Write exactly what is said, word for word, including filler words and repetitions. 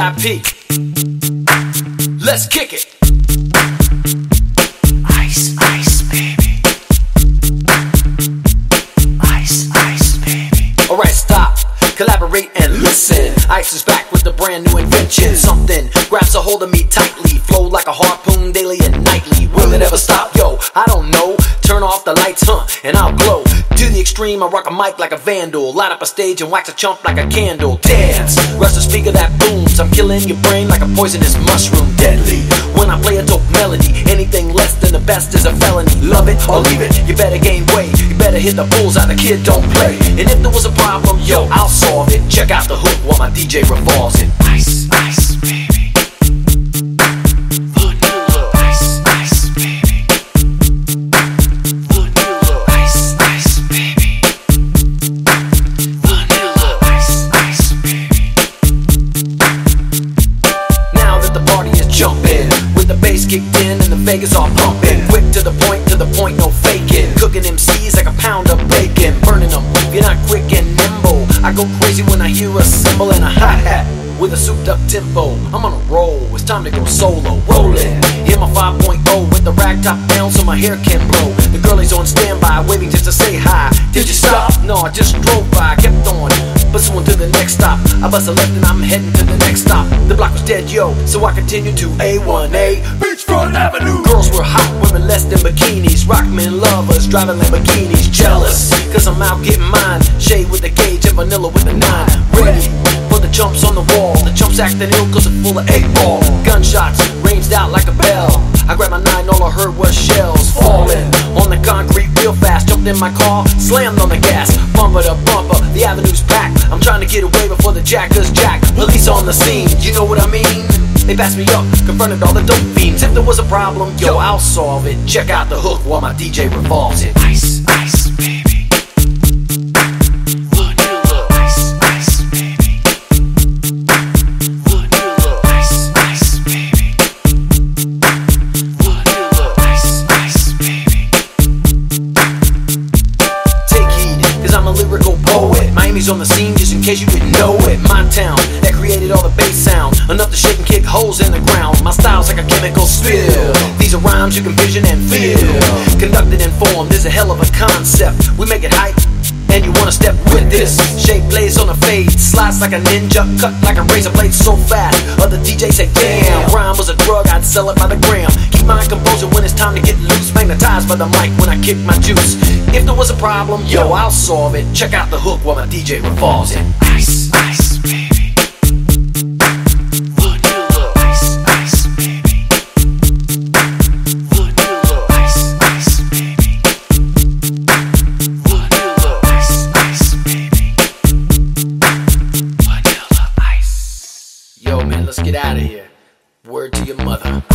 I P. Let's kick it. Ice, ice, baby. Ice, ice, baby. Alright, stop, collaborate and listen. Ice is back with a brand new invention. Something grabs a hold of me tightly, flow like a harpoon daily and nightly. Will it ever stop? Yo, I don't know. Turn off the lights, huh, and I'll glow. To the extreme, I rock a mic like a vandal. Light up a stage and wax a chump like a candle. Dance, rush the speaker that booms. I'm killing your brain like a poisonous mushroom. Deadly, when I play a dope melody. Anything less than the best is a felony. Love it or leave it, you better gain weight. You better hit the bullseye, the kid don't play. And if there was a problem, yo, I'll solve it. Check out the hook while my D J revolves it. Ice, ice, baby. Jumping, with the bass kicked in and the Vegas all pumping. Quick to the point, to the point, no faking. Cooking M Cs like a pound of bacon. Burning them, if you're not quick and nimble. I go crazy when I hear a cymbal and a hi-hat with a souped up tempo. I'm on a roll, it's time to go solo. Rolling, hit my five point oh with the rag top down so my hair can blow. The girlie's on standby, waiting just to say hi. Did you stop? No, I just drove by, kept on pursuing to the next stop. I bust a left and I'm heading to the next stop. The block was dead, yo, so I continued to A one A Beachfront Avenue. Girls were hot, women less than bikinis. Rockmen lovers, driving Lamborghinis. Jealous, cause I'm out getting mine. Shade with the gauge and vanilla with the nine. Ready for the chumps on the wall. The chumps acting ill cause it's full of eight ball. Gunshots ranged out like a bell. I grabbed my nine, all I heard was shells falling on the concrete real fast. Jumped in my car, slammed on the gas. Bumper to bumper, the avenue's packed. I'm trying to get away before the jackers jack. Police on the scene, you know what I mean? They passed me up, confronted all the dope fiends. If there was a problem, yo, I'll solve it. Check out the hook while my D J revolves it. Ice, ice, baby. Miami's on the scene just in case you didn't know it. My town that created all the bass sound, enough to shake and kick holes in the ground. My style's like a chemical spill. These are rhymes you can vision and feel. Conducted in form, there's a hell of a concept. We make it hype, and you wanna step with this. Shape plays on a fade, slice like a ninja, cut like a razor blade so fast. Other D Js say, damn, rhyme was a drug, I'd sell it by the gram. Keep my composure when it's time to get loose. Magnetized by the mic when I kick my juice. If there was a problem, yo, I'll solve it. Check out the hook while my D J revolves it. Ice, ice, baby. Let's get out of here. Word to your mother.